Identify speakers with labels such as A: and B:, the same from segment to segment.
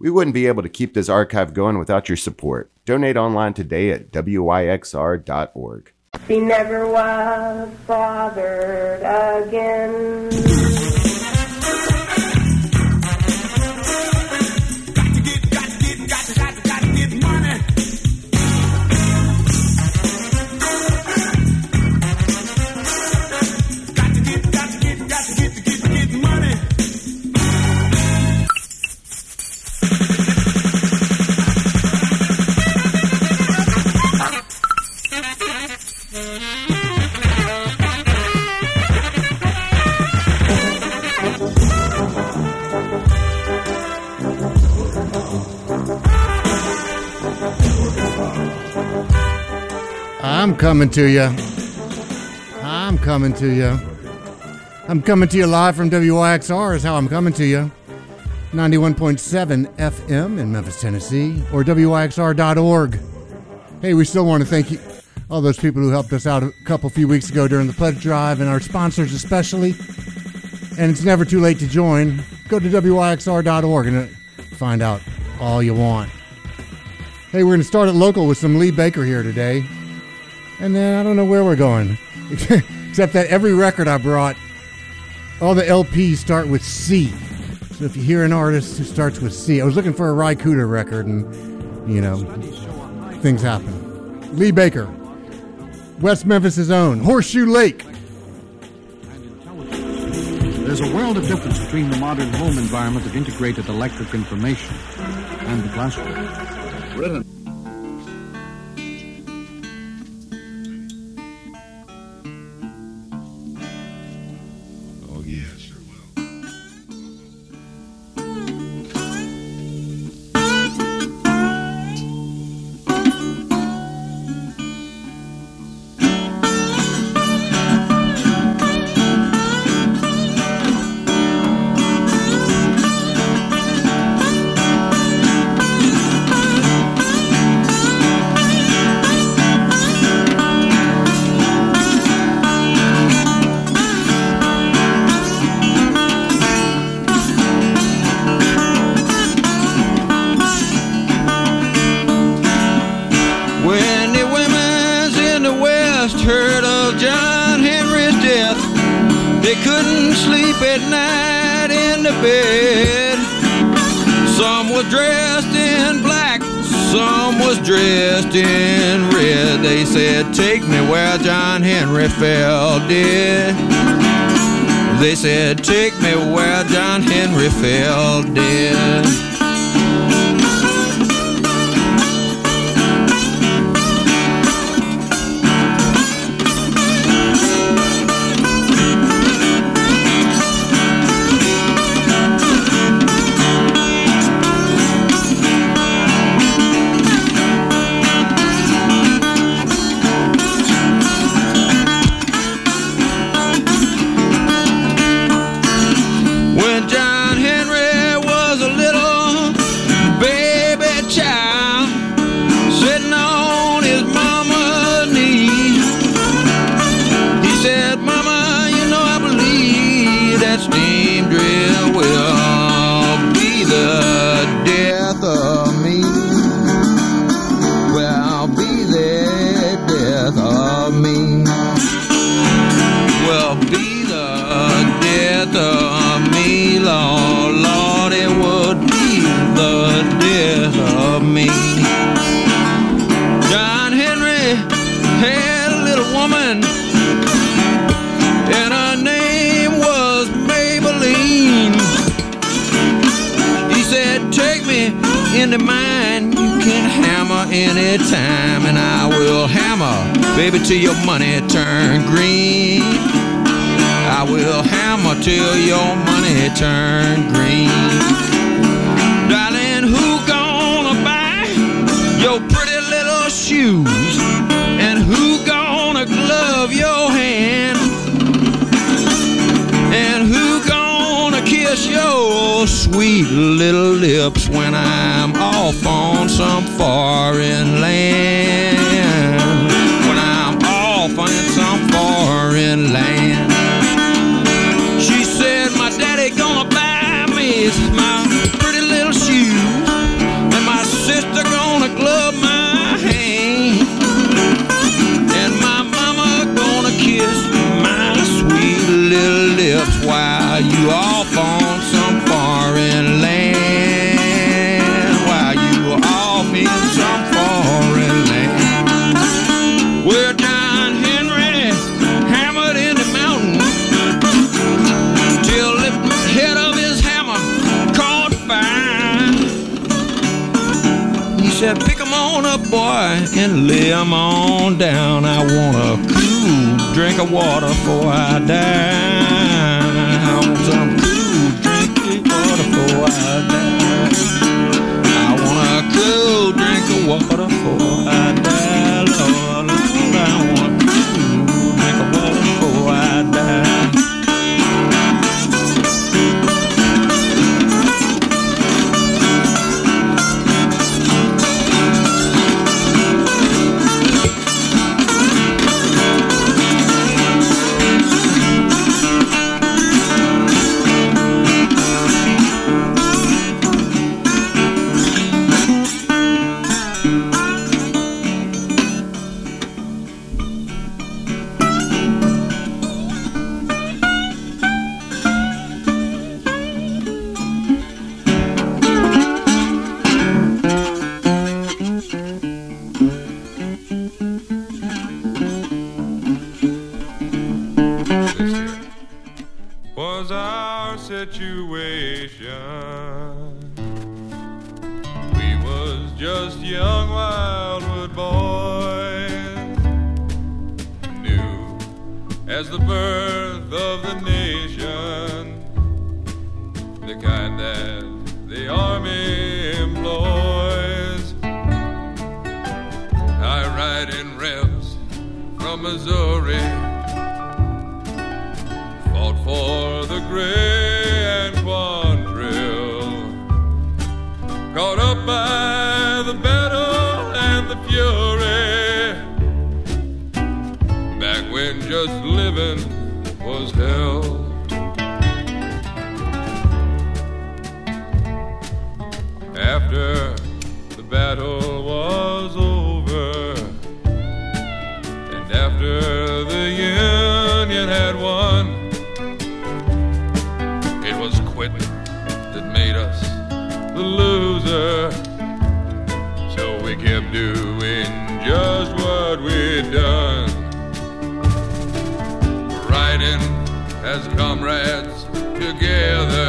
A: We wouldn't be able to keep this archive going without your support. Donate online today at wyxr.org.
B: She never was bothered again.
C: I'm coming to you. I'm coming to you. I'm coming to you live from WYXR is how I'm coming to you. 91.7 FM in Memphis, Tennessee, or WYXR.org. Hey, we still want to thank you, all those people who helped us out a few weeks ago during the pledge drive, and our sponsors especially. And it's never too late to join. Go to WYXR.org and find out all you want. Hey, we're going to start at local with some Lee Baker here today. And then I don't know where we're going. Except that every record I brought, all the LPs start with C. So if you hear an artist who starts with C, I was looking for a Ry Cooder record and, you know, things happen. Lee Baker, West Memphis' own, Horseshoe Lake.
D: There's a world of difference between the modern home environment of integrated electric information and the classroom. Written.
E: They said, take me where John Henry fell dead. Anytime, and I will hammer, baby, till your money turn green. I will hammer till your money turn green. Darling, who gonna buy your pretty little shoes? And who gonna glove your hand? And who gonna kiss your sweet little lips when I'm off on some foreign land? When I'm off on some foreign land. She said my daddy gonna buy me my pretty little shoes. said, pick 'em on up, boy, and lay 'em on down. I want a cool drink of water before I die. I want some cool drink of water before I die. I want a cool drink of water before I die. Lord, Lord, I want a cool drink of water before I die.
F: Was our situation. We was just young wildwood boys, new as the birth of the nation, the kind that the Army employs. I ride in revs from Missouri, fought for the Gray and Quantrill, caught up by the battle and the fury, back when just living was hell. After the battle was over, and after the Union had won, it was quitting that made us the loser. So we kept doing just what we'd done, riding as comrades together.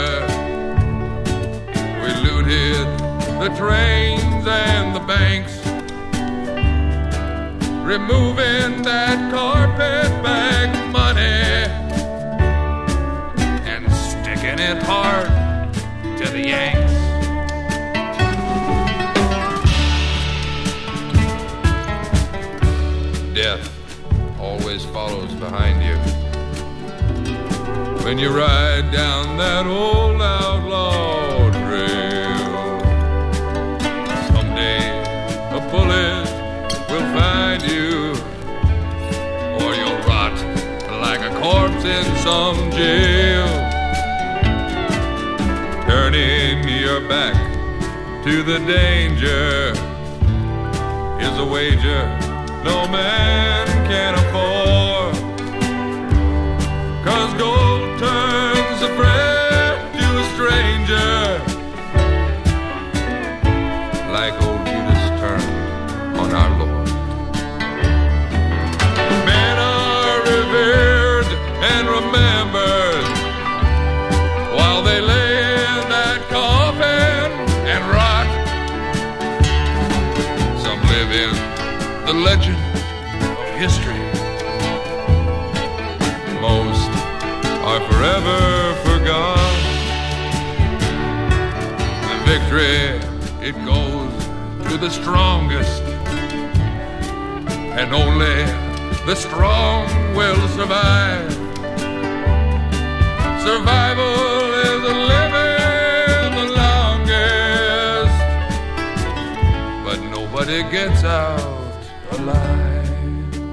F: We looted the trains and the banks, removing that carpetbag money and sticking it hard to the Yanks. Death always follows behind you when you ride down that old outlaw trail. Someday a bullet will find you, or you'll rot like a corpse in some jail. Turning your back to the danger is a wager no man can afford, 'cause gold turns a friend to a stranger, like old Judas turned on our Lord. Men are revered and remembered while they lay in that coffin and rot. Some live in the legend of history. Most are forever forgone. The victory, it goes to the strongest, and only the strong will survive. Survival is living the longest, but nobody gets out alive.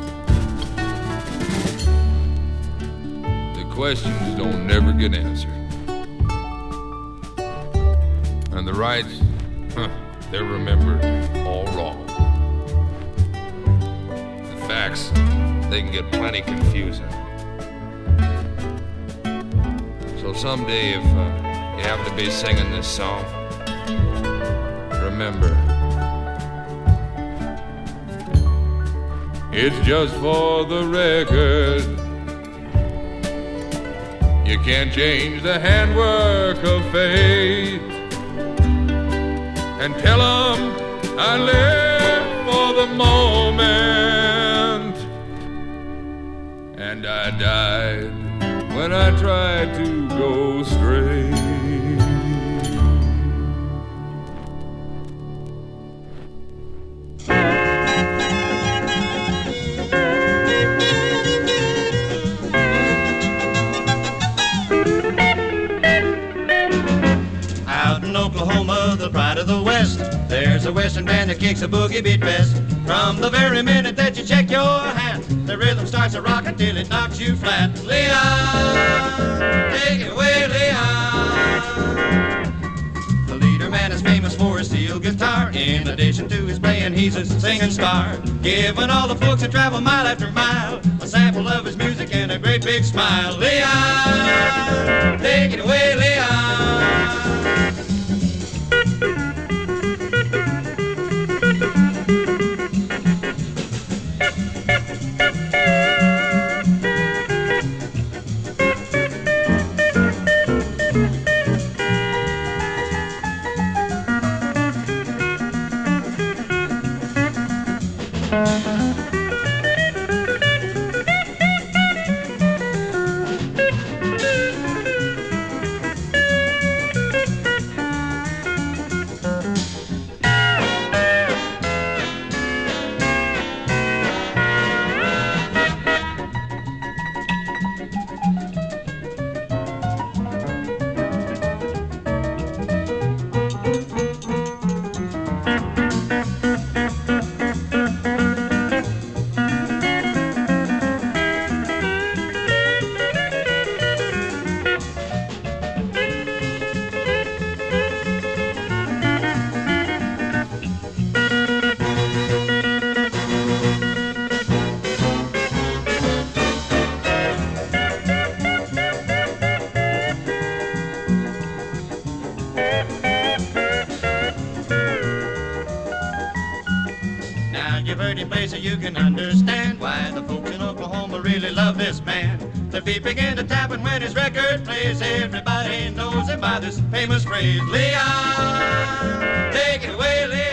F: The questions don't never get answered, and the rights, they're remembered all wrong. The facts, they can get plenty confusing. So someday if you happen to be singing this song, remember, it's just for the record. You can't change the handwork of fate. And tell 'em I live for the moment, and I died when I tried to go straight.
G: Out in Oklahoma, the pride of the West, there's a western band that kicks a boogie beat best. From the very minute that you check your hat, the rhythm starts to rock until it knocks you flat. Leon, take it away, Leon. The leader man is famous for his steel guitar. In addition to his playing, he's a singing star, giving all the folks that travel mile after mile a sample of his music and a great big smile. Leon, take it away, Leon. You've heard him play so you can understand why the folks in Oklahoma really love this man. Their feet begin to tap and when his record plays, everybody knows him by this famous phrase. Leon, take it away, Leon.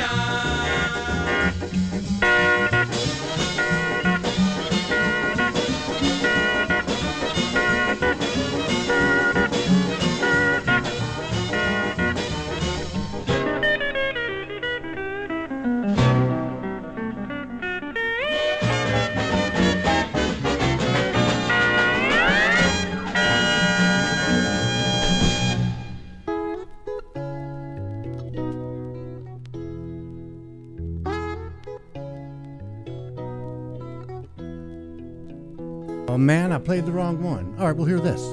C: Oh man, I played the wrong one. All right, we'll hear this.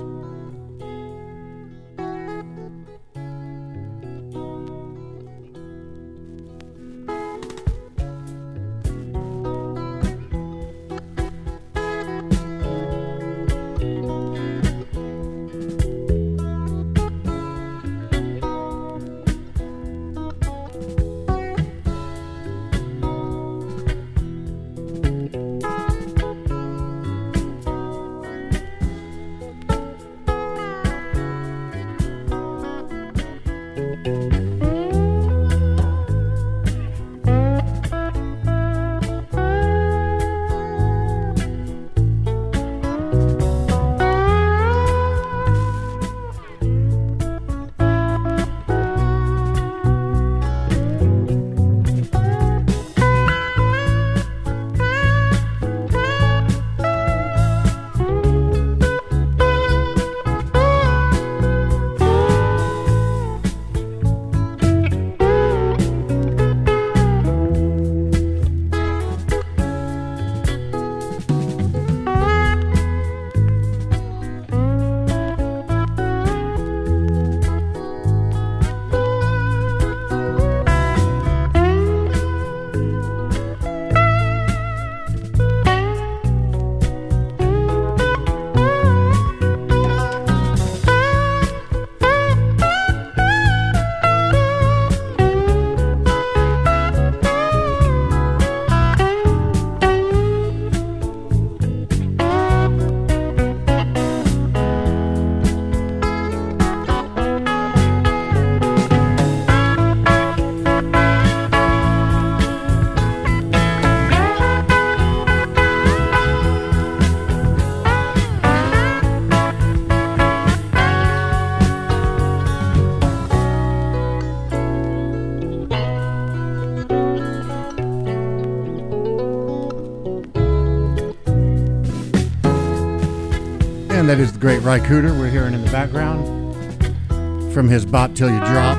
C: And that is the great Ry Cooder we're hearing in the background from his Bop Till You Drop.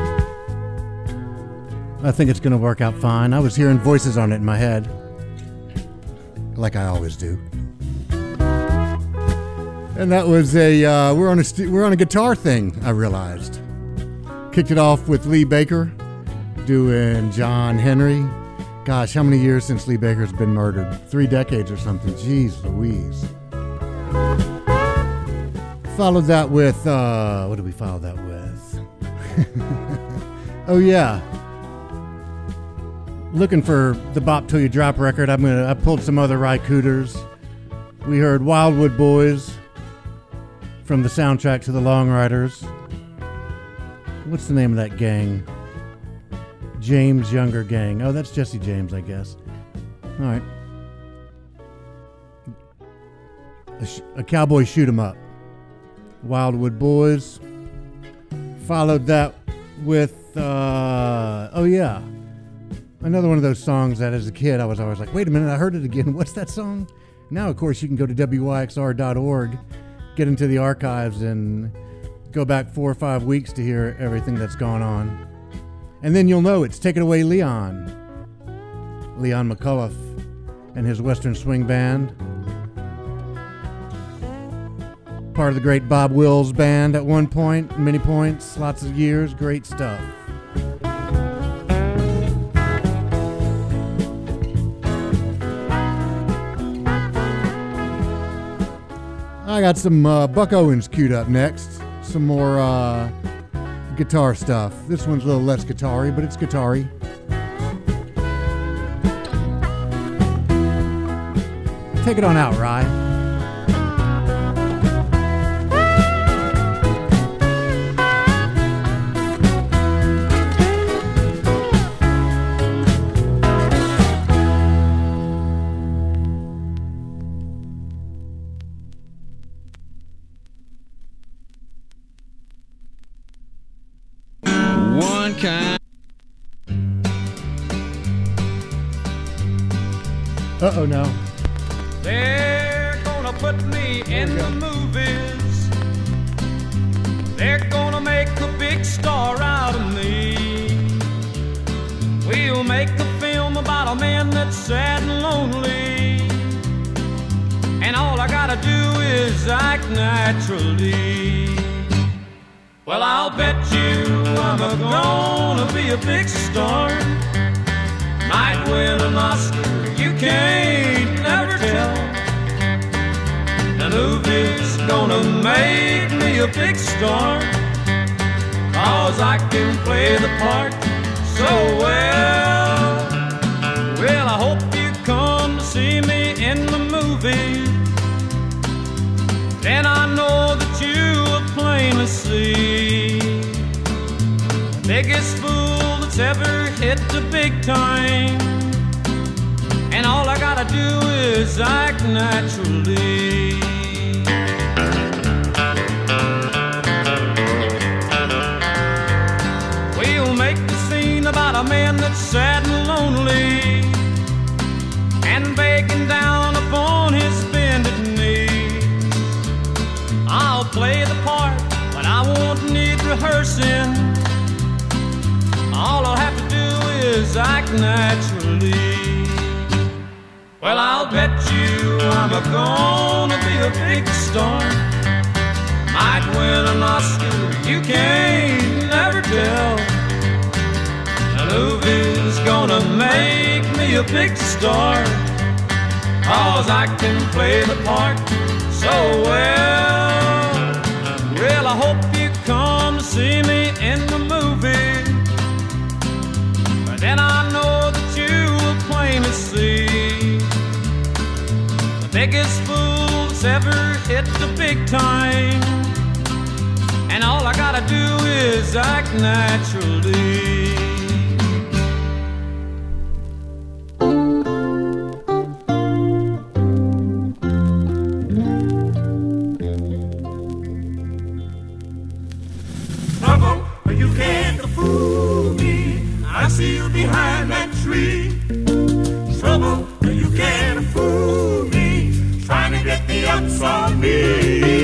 C: I think it's going to work out fine. I was hearing voices on it in my head, like I always do. And that was we're on a guitar thing, I realized. Kicked it off with Lee Baker doing John Henry. Gosh, how many years since Lee Baker's been murdered? 3 decades or something. Jeez Louise. Followed that with, what did we follow that with? Oh yeah. Looking for the Bop Till You Drop record. I pulled some other Ry Cooters. We heard Wildwood Boys from the soundtrack to The Long Riders. What's the name of that gang? James Younger Gang. Oh, that's Jesse James, I guess. All right. A Cowboy Shoot 'Em Up. Wildwood Boys. Followed that with, oh yeah, another one of those songs that as a kid I was always like, wait a minute, I heard it again. What's that song? Now, of course, you can go to WYXR.org, get into the archives, and go back 4 or 5 weeks to hear everything that's gone on. And then you'll know it's Take It Away Leon McCullough and his Western Swing Band. Part of the great Bob Wills Band at one point, many points, lots of years, great stuff. I got some Buck Owens queued up next. Some more guitar stuff. This one's a little less guitar-y, but it's guitar-y. Take it on out, Ry.
E: One kind.
C: Uh-oh, no.
H: They're gonna put me in the movies. They're gonna make a big star out of me. We'll make a film about a man that's sad and lonely, and all I gotta do is act naturally. Well, I'll bet you I'm gonna be a big star. Might win an Oscar, you can't never tell. The movie's gonna make me a big star, 'cause I can play the part so well. Well, I hope you come to see me in the movie. Then I know that you will plainly see the biggest fool that's ever hit the big time, and all I gotta do is act naturally. We'll make the scene about a man that's sad and lonely, and begging down upon his bended knee. I'll play the part, but I won't need rehearsing. All I'll have to do is act naturally. Well, I'll bet you I'm gonna be a big star. Might win an Oscar, you can't never tell. The movie's gonna make me a big star, 'cause I can play the part so well. Well, I hope you come to see me in the movie. But then I know that you will plainly see the biggest fool that's ever hit the big time, and all I gotta do is act naturally.
I: You can't fool me. I see you behind that tree. Trouble, you can't fool me. Trying to get the ups on me.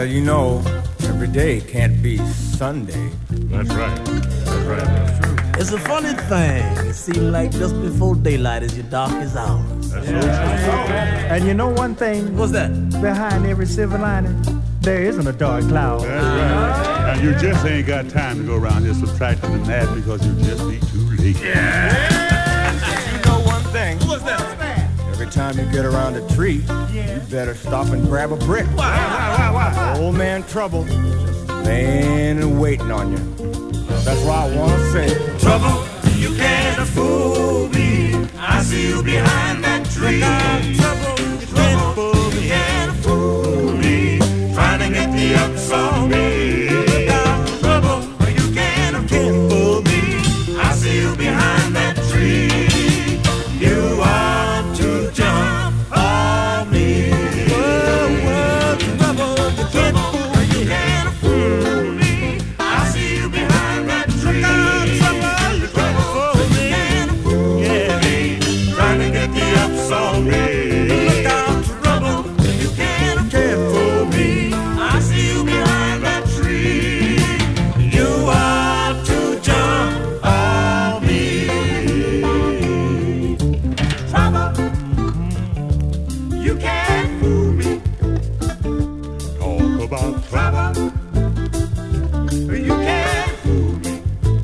J: Well, you know, every day can't be Sunday.
K: That's right. That's right. That's true.
L: It's a funny thing. It seems like just before daylight is your darkest hour.
K: That's so.
M: And you know one thing?
L: What's that?
M: Behind every silver lining, there isn't a dark cloud.
K: That's right. And you just ain't got time to go around here subtracting and adding because you just be too late.
J: You know one thing?
L: What's that?
J: Every time you get around a tree, you better stop and grab a brick.
L: Why?
J: Old man Trouble just laying and waiting on you. That's why I want to say,
I: Trouble, you can't fool me. I see you behind that tree. Trouble, you can't fool me. Trying to get the ups on me. Trouble, you can't fool me. I see you behind that tree. You want to jump on me.
L: Trouble, you can't fool me.
I: I see you behind that tree.
L: Trouble, you can't fool me.
I: Trying to get the ups on me.
L: Look out,
I: Trouble, you can't fool me. I see you behind that tree. You want to jump on me. Trouble, you can't fool me.
K: Talk about
I: Trouble, you can't fool me.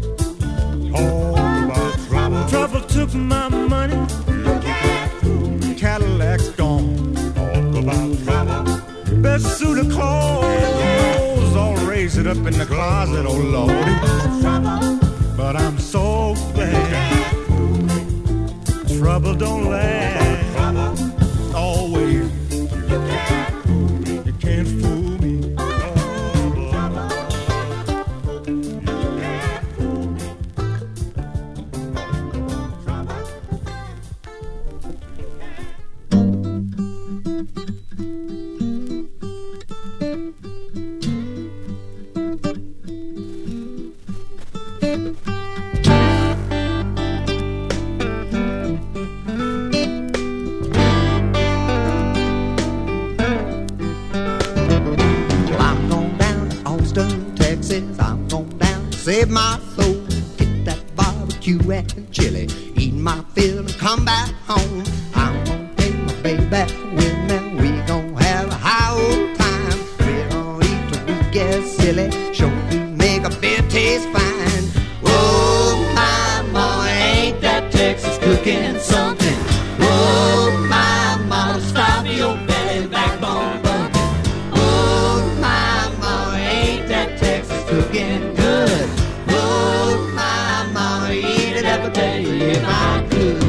K: talk about trouble.
J: Trouble took my money.
I: You can't fool me.
J: Cadillac's gone.
K: Talk about trouble.
J: Best suit of clothes all raised up in the closet, oh Lordy. But I'm so glad trouble don't last always. You can't fool me.
N: Well, I'm going down to Austin, Texas. I'm going down to save my soul. Get that barbecue and chili. Eat my fill and come back home. I'm gonna take my baby back with me. We gonna have a high old time. We're gonna eat till we get silly. Sure to make a beer taste fine. Oh, my mama, ain't that Texas cooking something? Oh, my mama, stop your belly backbone bumping. Oh, my mama, ain't that Texas cooking good? Oh, my mama, eat it every day if I could.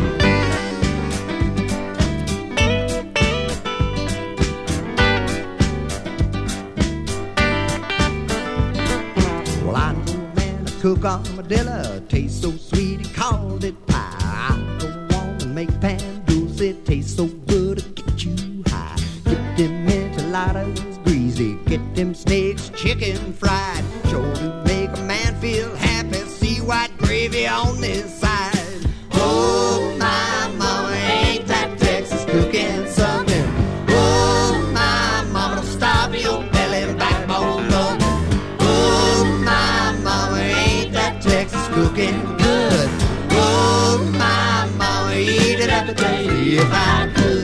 N: Well, I know a man to cook armadillo, tastes so sweet he called it pie. I know a woman make pan dulce, tastes so good to get you high. Get them enchiladas greasy, get them snakes chicken fried. Sure to make a man feel happy, see white gravy on this side. Oh, my mama, ain't that Texas cooking something? Oh, my mama, don't stop your belly backbone bumping. Oh, my mama, ain't that Texas cooking good? Oh, my mama, eat it every day if I could.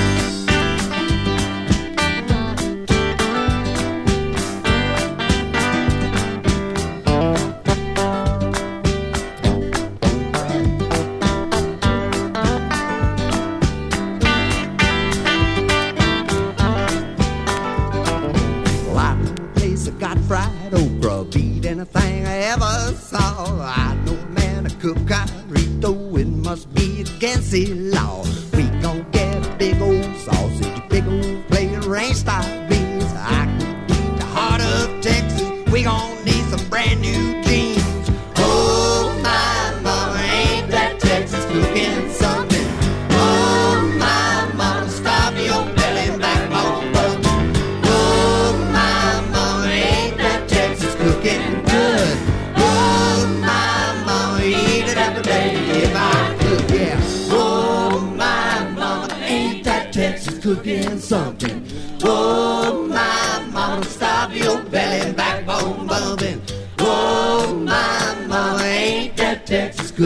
N: Well, I know a place that got fried okra, beat anything I ever saw. I know a man that cook carrito, it must be against the law. We gon' get a big old sausage, a big old plate of ranch-style beans. I could beat the heart of Texas, we gon' need some brand new jeans. Oh, my mama, ain't that Texas cooking something? Oh, my mama, stop your belly backbone bumping. Oh, my mama, ain't that Texas cooking good? Oh, my mama, eat it every day if I could, yeah. Oh, my mama, ain't that Texas cooking something? Oh, my mama, stop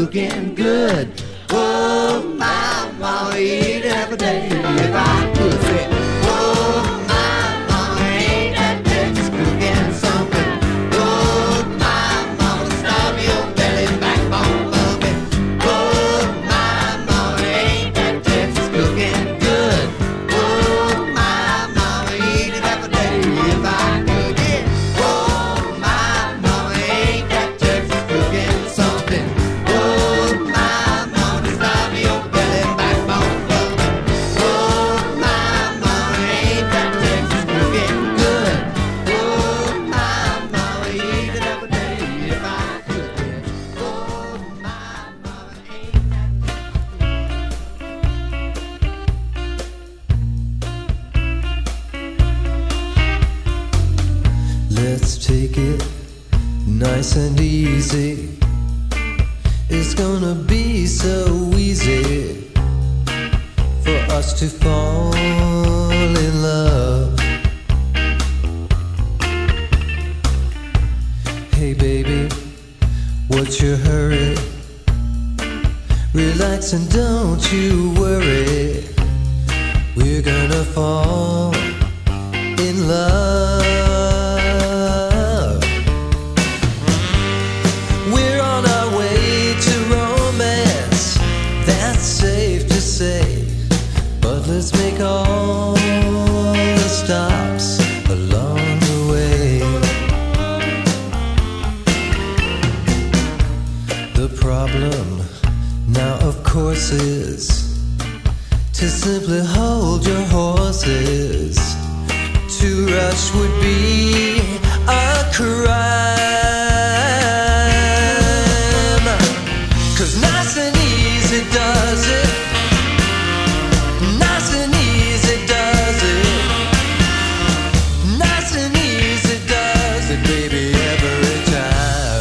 N: cooking good. Oh, my mama eat every day if I could say, oh, my mama ain't that Texas cooking something. Oh, my mama starve your belly backbone of it. Oh, my mama ain't that Texas cooking good. Oh, my mama eat it every day if I could. Yeah. Oh, my mama ain't that Texas cooking something. Oh, my mama starve your belly backbone of it. Oh, my mama ain't that Texas cooking good. Oh, my mama eat it every day if I could. Yeah. Oh, my mama ain't
O: Let's take it nice and easy. It's gonna be so easy for us to fall in love. Hey baby, what's your hurry? Relax and don't you worry. We're gonna fall in love. We're on our way to romance, that's safe to say. But let's make all the stops along the way. The problem now, of course, is to simply hold your horses. To rush would be a crime. 'Cause nice and easy does it. Nice and easy does it. Nice and easy does it, baby, every time.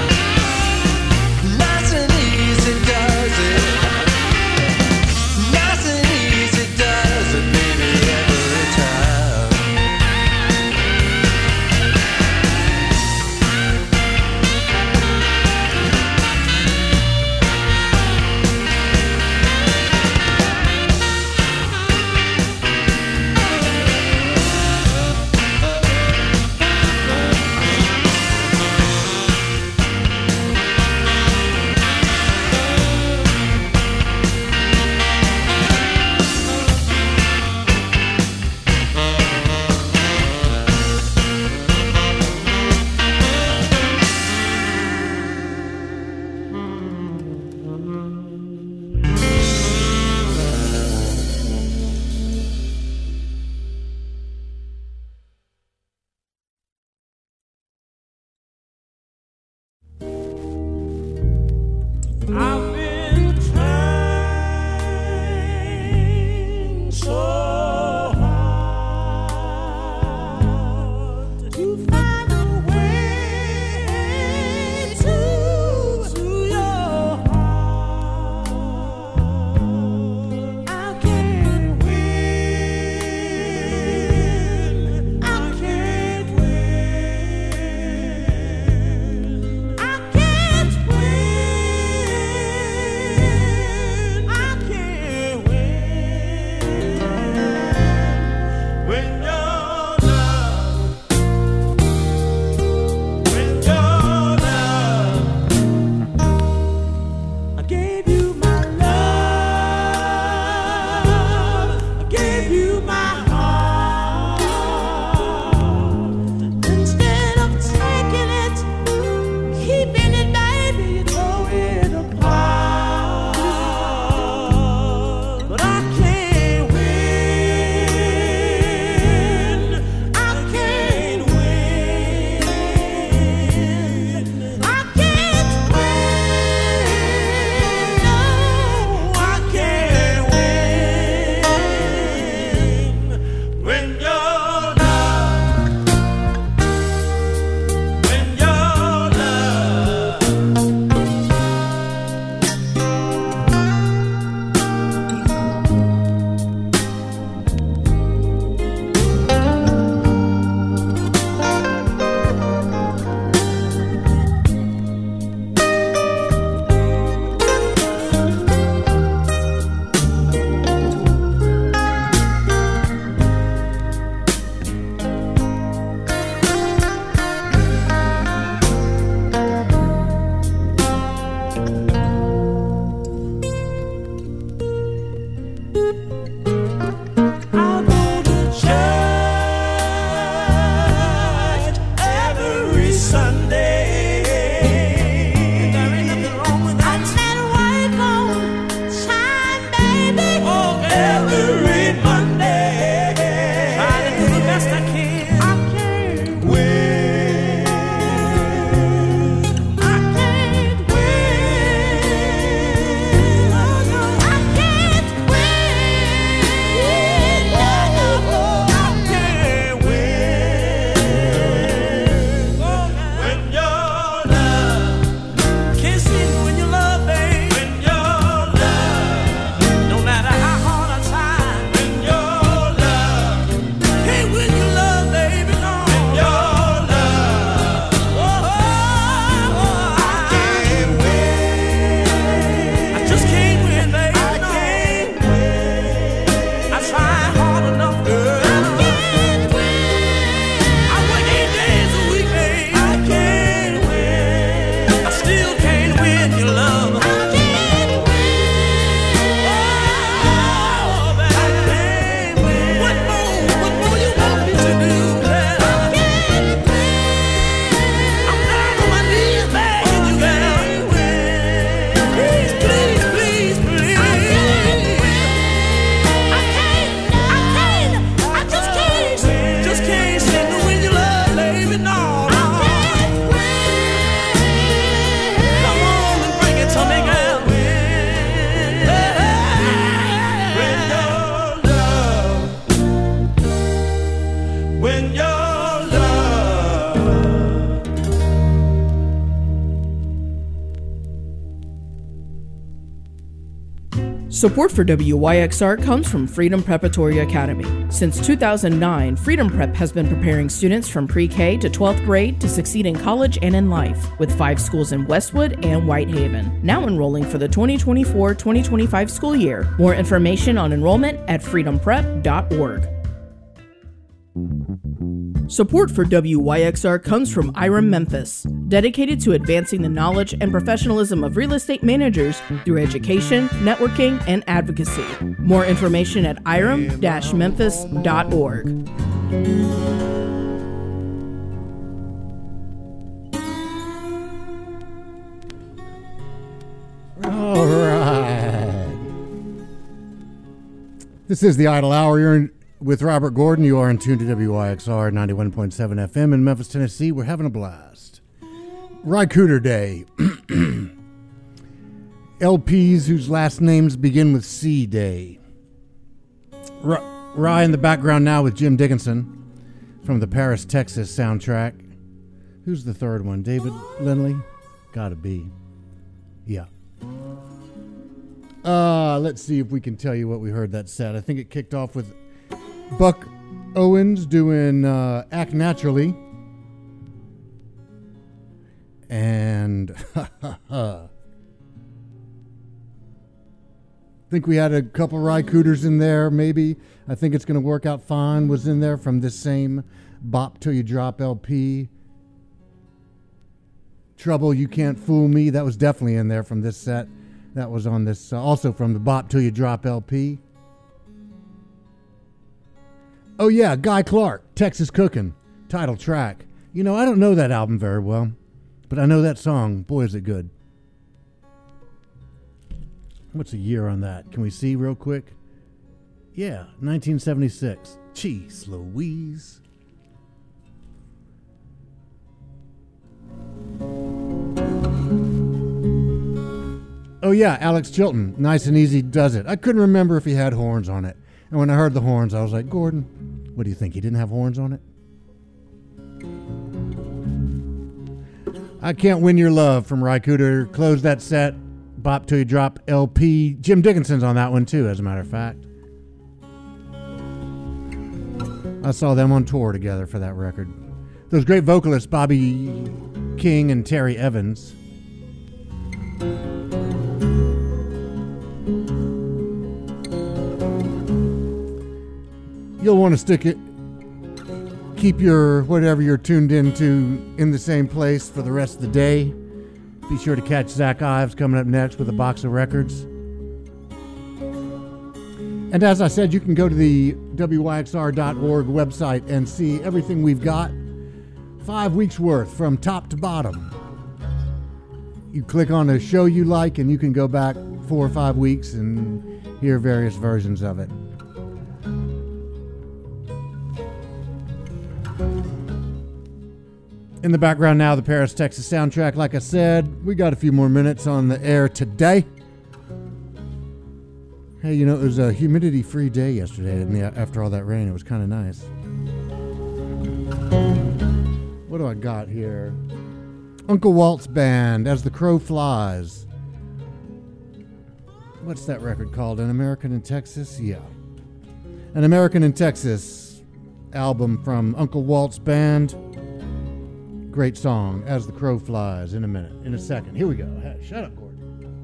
N: nice
P: Support for WYXR comes from Freedom Preparatory Academy. Since 2009, Freedom Prep has been preparing students from pre-K to 12th grade to succeed in college and in life, with 5 schools in Westwood and Whitehaven. Now enrolling for the 2024-2025 school year. More information on enrollment at freedomprep.org. Support for WYXR comes from IREM Memphis, dedicated to advancing the knowledge and professionalism of real estate managers through education, networking, and advocacy. More information at irem-memphis.org.
C: All right. This is the Idle Hour. You're with Robert Gordon. You are in tune to WYXR 91.7 FM in Memphis, Tennessee. We're having a blast. Rycooter Day. LPs whose last names begin with C Day. Rye in the background now with Jim Dickinson from the Paris, Texas soundtrack. Who's the third one? David Lindley? Gotta be. Yeah. Let's see if we can tell you what we heard that set. I think it kicked off with Buck Owens doing Act Naturally. And I think we had a couple Rycooters in there, maybe. I think It's Gonna Work Out Fine was in there from this same Bop Till You Drop LP. Trouble You Can't Fool Me, that was definitely in there from this set. That was on this, also from the Bop Till You Drop LP. Oh yeah, Guy Clark, Texas Cookin', title track. You know, I don't know that album very well, but I know that song. Boy, is it good. What's the year on that? Can we see real quick? Yeah, 1976. Jeez Louise. Oh yeah, Alex Chilton, Nice and Easy Does It. I couldn't remember if he had horns on it. And when I heard the horns, I was like, Gordon, what do you think? He didn't have horns on it? I Can't Win Your Love from Rycooter. Close that set. Bop Till You Drop LP. Jim Dickinson's on that one too, as a matter of fact. I saw them on tour together for that record. Those great vocalists, Bobby King and Terry Evans. You'll want to keep your whatever you're tuned into in the same place for the rest of the day. Be sure to catch Zach Ives coming up next with a box of records. And as I said, you can go to the WYXR.org website and see everything we've got. 5 weeks worth from top to bottom. You click on a show you like and you can go back 4 or 5 weeks and hear various versions of it. In the background now, the Paris, Texas soundtrack. Like I said, we got a few more minutes on the air today. Hey, you know, it was a humidity-free day yesterday, and after all that rain, it was kind of nice. What do I got here? Uncle Walt's Band, As the Crow Flies. What's that record called? An American in Texas? Yeah. An American in Texas album from Uncle Walt's Band. Great song, As the Crow Flies, in a second. Here we go. Hey, shut up, Gordon.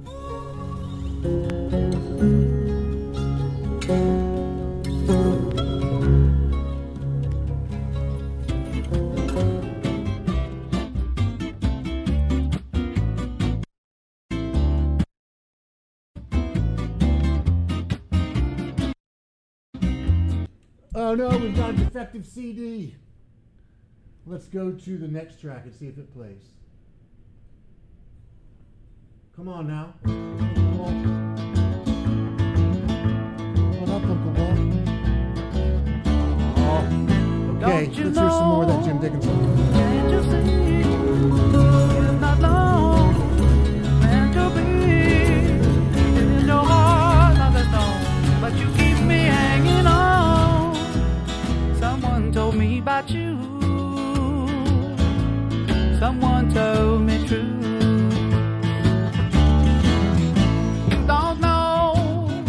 C: Oh no, we've got a defective CD. Let's go to the next track and see if it plays. Come on now. What up, Uncle Walt? Oh. Okay, let's hear some more of that Jim Dickinson.
H: Can't you see it's not long meant to be in your heart, love is long, but you keep me hanging on. Someone told me about you. Someone told me true. Don't know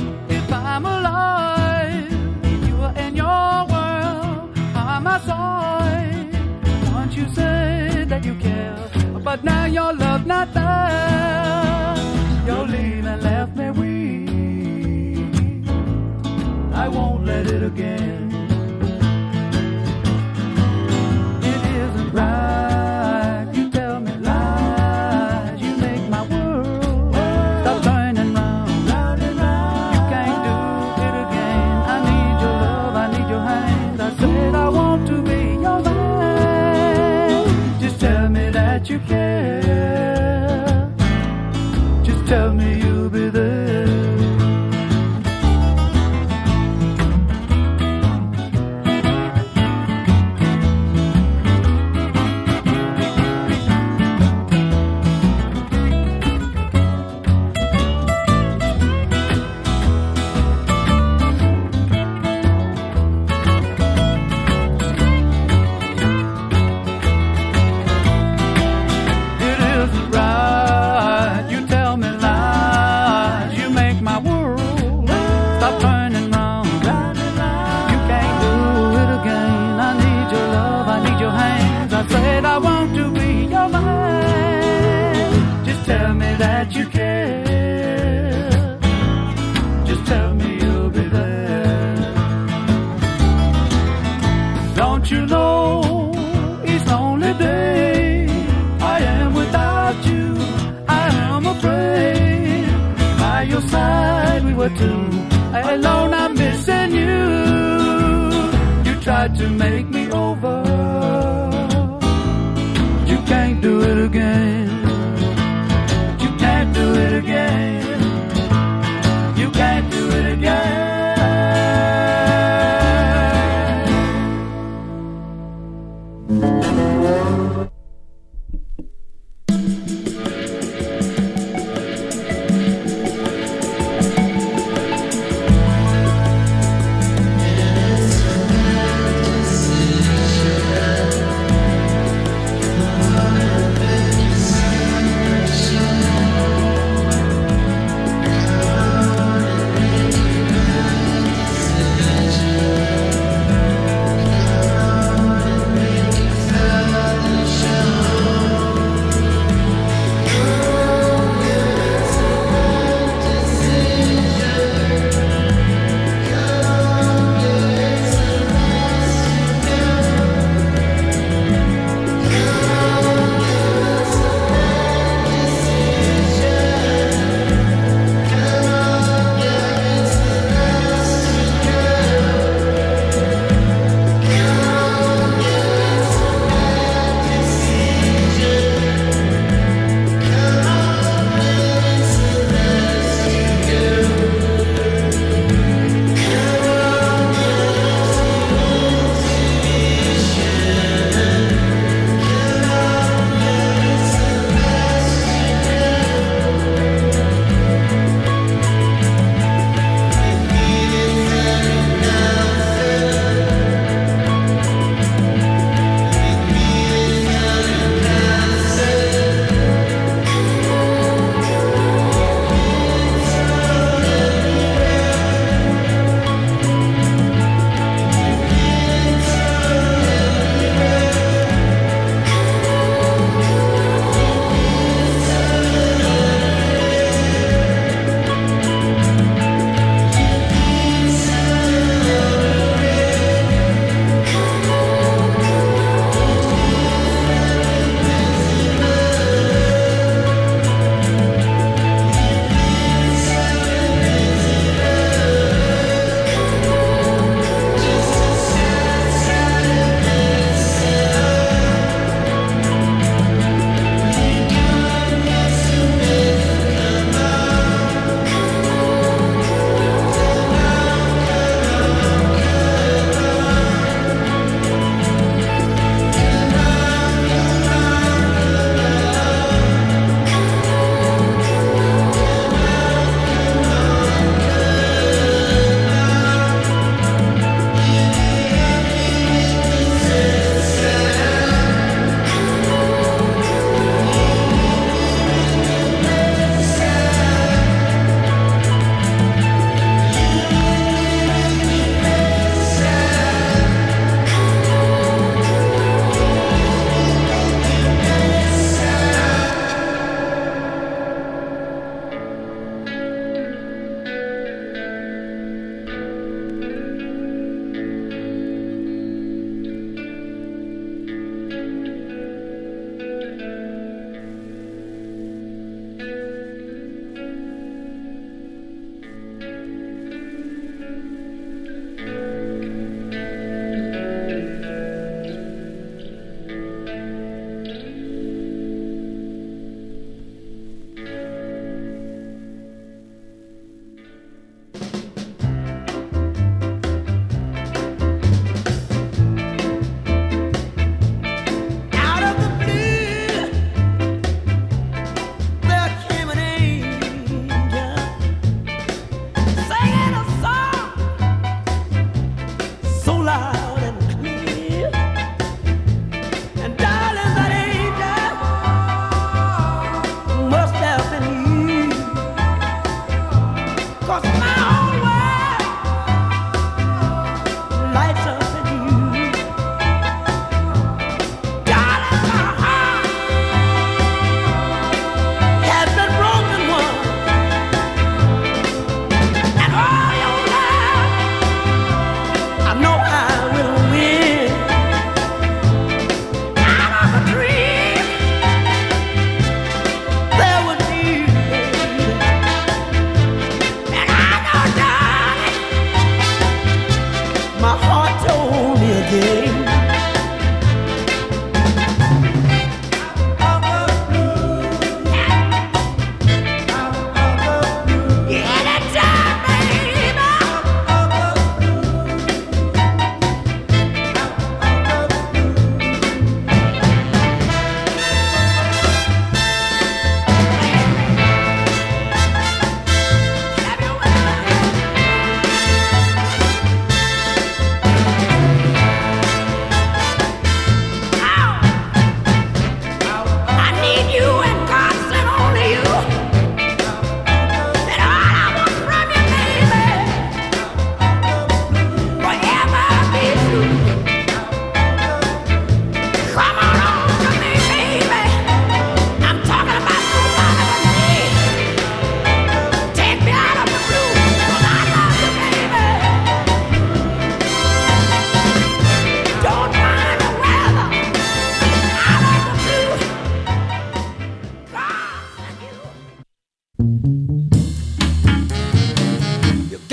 Q: you care. Just tell me you'll be there. You care. Just tell me you'll be there. Don't you know each lonely day I am without you, I am afraid. By your side we were two, alone I'm missing you. You tried to make me over, you can't do it again. Do it again. You can't do it again.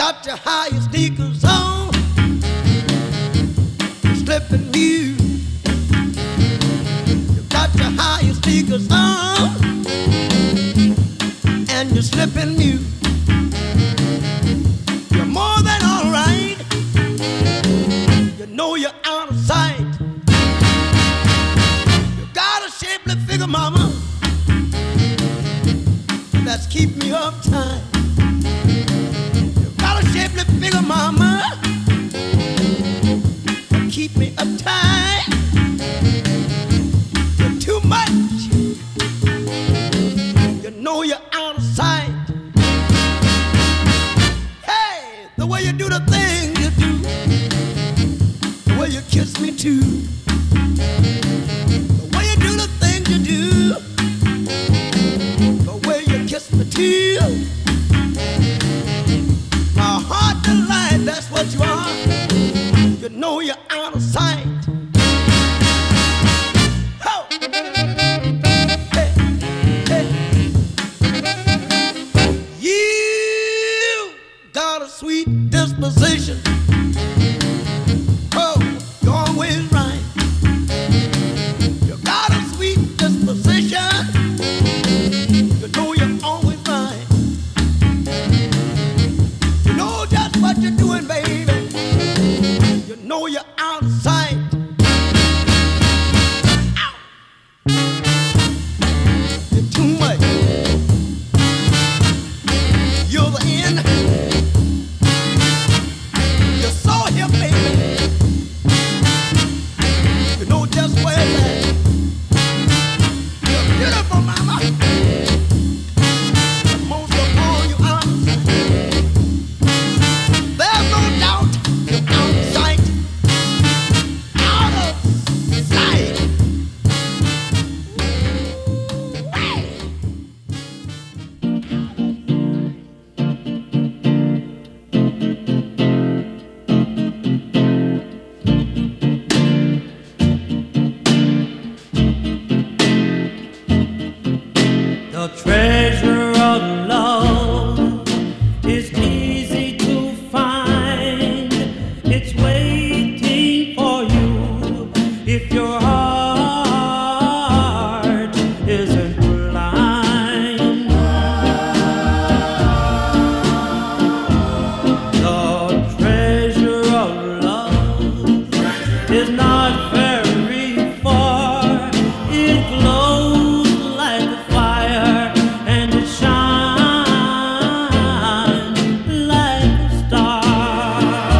N: got your high sneakers on, you're slipping new. You got your high sneakers on, and you're slipping new. You're more than all right. You know you're out of sight. You got a shapely figure, mama, that's keep me uptight. Shapely figure, mama, keep me uptight. You're too much. You know you're out of sight. Hey, the way you do the thing you do, the way you kiss me too, the way you do the thing you do, the way you kiss me too. That's what you are. You know you're out of sight. Oh. Hey, hey. You got a sweet disposition. Oh, you're always right. You got a sweet disposition. You know you're always right. You know just what you're doing, baby. You know you're out of sight. Ow. You're too much. You're the end. You're so here, baby. You know just where it's at. You're beautiful, mama. But most of all, you're out of sight. There's no doubt you're out of sight. Out of sight. Hey.
O: The treasure of love is easy to find. It's waiting for you if your heart isn't blind. The treasure of love is not very far. It glows like a fire and it shines like a star.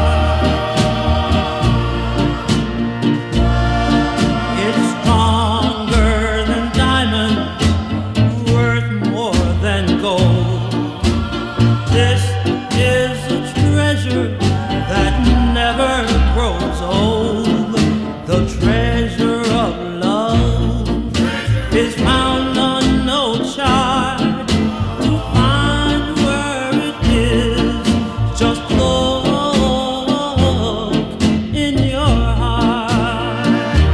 O: It's stronger than diamonds, worth more than gold. This is a treasure that never grows old. The treasure of love is found on no chart. To find where it is, just look in your heart.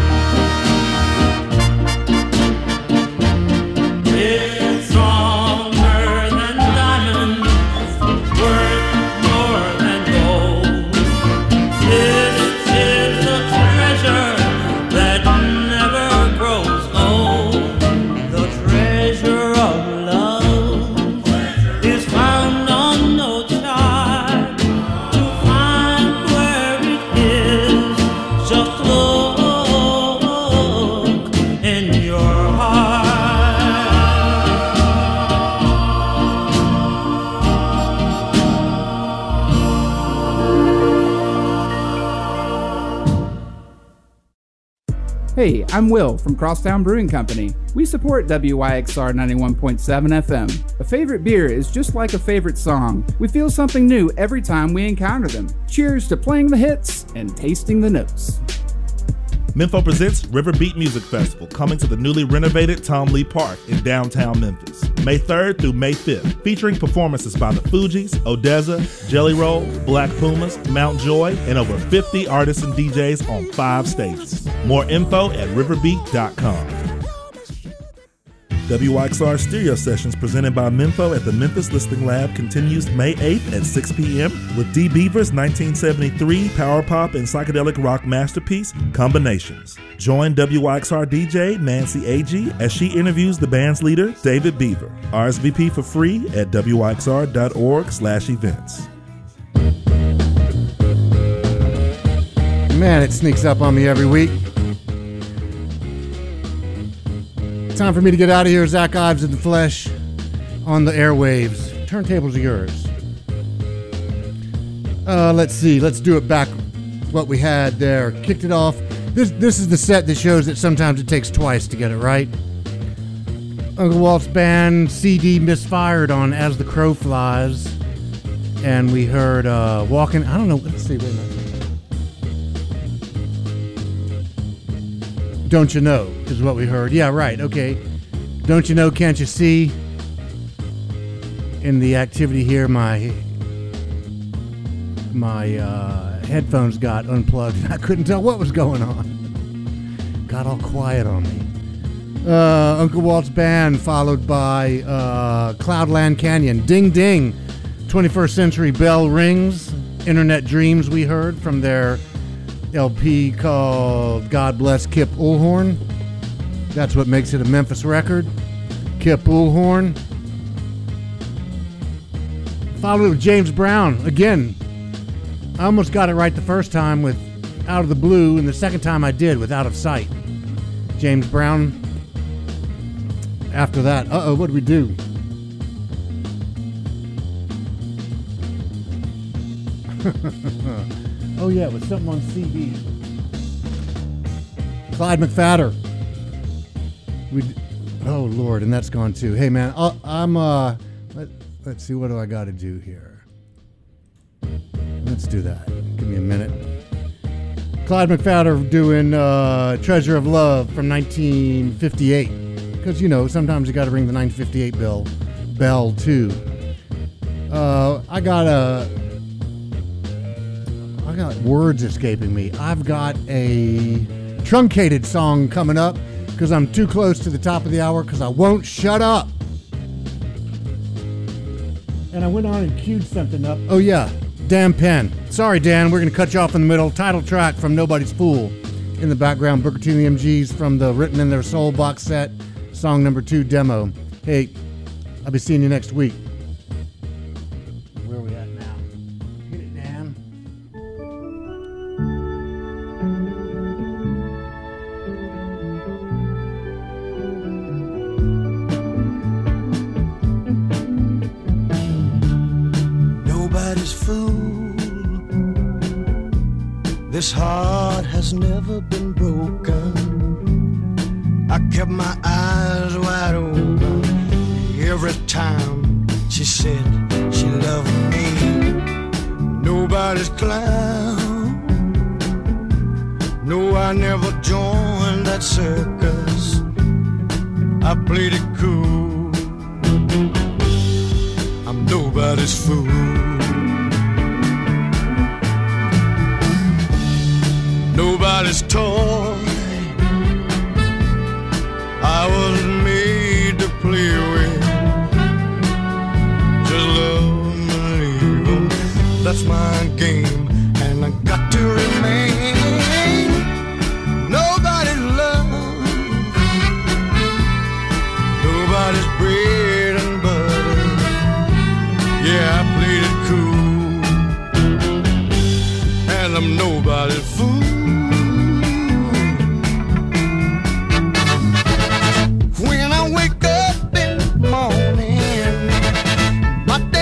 O: It's stronger than diamonds, worth more than gold. This is a treasure that never grows old. The treasure of love is found on no chart. To find where it is, just look in your heart.
R: Hey, I'm Will from Crosstown Brewing Company. We support WYXR 91.7 FM. A favorite beer is just like a favorite song. We feel something new every time we encounter them. Cheers to playing the hits and tasting the notes.
S: Menfo presents River Beat Music Festival, coming to the newly renovated Tom Lee Park in downtown Memphis, May 3rd through May 5th, featuring performances by the Fugees, Odessa, Jelly Roll, Black Pumas, Mount Joy, and over 50 artists and DJs on 5 stages. More info at riverbeat.com. WYXR Stereo Sessions presented by Menfo at the Memphis Listening Lab continues May 8th at 6 p.m. with D. Beaver's 1973 power pop and psychedelic rock masterpiece, Combinations. Join WYXR DJ Nancy Agee as she interviews the band's leader, David Beaver. RSVP for free at wyxr.org/events.
C: Man, it sneaks up on me every week. Time for me to get out of here. Zach Ives in the flesh on the airwaves. Turntables are yours. Let's see. Let's do it back. What we had there. Kicked it off. This is the set that shows that sometimes it takes twice to get it right. Uncle Walt's band CD misfired on As the Crow Flies. And we heard Walking. I don't know. Let's see. Wait a minute. Don't You Know is what we heard. Yeah, right. Okay. Don't You Know, Can't You See? In the activity here, my headphones got unplugged. I couldn't tell what was going on. Got all quiet on me. Uncle Walt's band, followed by Cloudland Canyon. Ding Ding. 21st Century Bell Rings. Internet Dreams we heard from their LP called God Bless Kip Ulhorn. That's what makes it a Memphis record. Kip Ulhorn. Followed with James Brown. Again, I almost got it right the first time with Out of the Blue, and the second time I did with Out of Sight. James Brown. After that, what did we do? Oh yeah, it was something on CD. Clyde McPhatter. Oh Lord, and that's gone too. Hey man, let's see, what do I got to do here? Let's do that. Give me a minute. Clyde McPhatter doing Treasure of Love from 1958. Because, you know, sometimes you got to ring the 1958 bell too. I got words escaping me. I've got a truncated song coming up because I'm too close to the top of the hour because I won't shut up. And I went on and queued something up. Oh yeah, Dan Penn. Sorry Dan, we're going to cut you off in the middle. Title track from Nobody's Fool. In the background, Booker T and the MGs from the Written in Their Soul box set. Song number 2 demo. Hey, I'll be seeing you next week. Where are we at now? Get it, Dan.
I: Nobody's fool. This heart has never been broken. I kept my eyes wide open every time she said she loved me. Nobody's clown. No, I never joined that circus. I played it cool. I'm nobody's fool. Nobody's toy. I was made to play with. Just love and leave 'em. That's my game, and I got to remain nobody's love, nobody's bread and butter. Yeah, I played it cool, and I'm nobody's